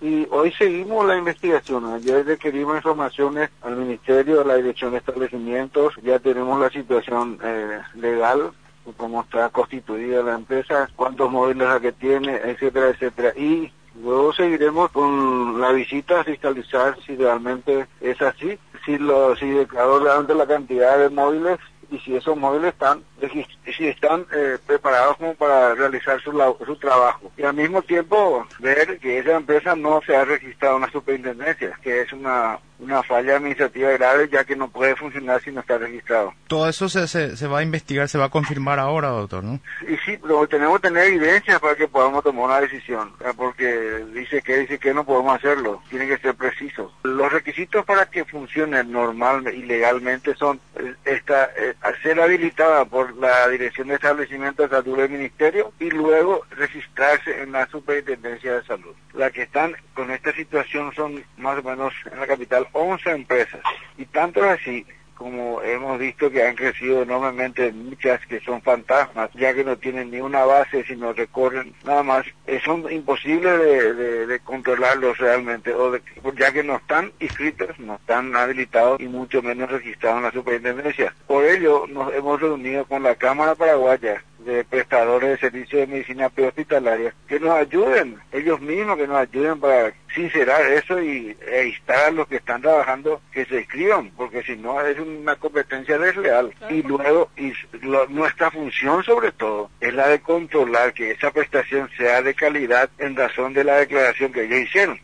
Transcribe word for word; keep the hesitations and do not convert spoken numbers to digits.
Y hoy seguimos la investigación. Ayer requerimos informaciones al Ministerio, a la Dirección de Establecimientos. Ya tenemos la situación eh, legal, cómo está constituida la empresa, cuántos móviles la que tiene, etcétera, etcétera. Y luego seguiremos con la visita a fiscalizar si realmente es así, si lo si declaró realmente la cantidad de móviles y si esos móviles están si están eh, preparados como para realizar su, su trabajo. Y al mismo tiempo ver que esa empresa no se ha registrado en la superintendencia, que es una una falla administrativa grave, ya que no puede funcionar si no está registrado. Todo eso se, se, se va a investigar, se va a confirmar ahora, doctor, ¿no? Y sí, pero tenemos que tener evidencias para que podamos tomar una decisión, porque dice que dice que no podemos hacerlo, tiene que ser preciso. Los requisitos para que funcione normal y legalmente son esta, eh, ser habilitada por la Dirección de Establecimiento de Salud del Ministerio y luego registrarse en la Superintendencia de Salud. Las que están con esta situación son más o menos en la capital once empresas, y tanto es así como hemos visto que han crecido enormemente muchas que son fantasmas, ya que no tienen ni una base, sino recorren nada más, eh, son imposibles de, de, de controlarlos realmente, o de, ya que no están inscritos, no están habilitados y mucho menos registrados en la superintendencia. Por ello nos hemos reunido con la Cámara Paraguaya de prestadores de servicios de medicina prehospitalaria, que nos ayuden, ellos mismos que nos ayuden para sincerar eso y e instar a los que están trabajando que se inscriban, porque si no es una competencia desleal. Y luego, y lo, nuestra función sobre todo es la de controlar que esa prestación sea de calidad en razón de la declaración que ellos hicieron.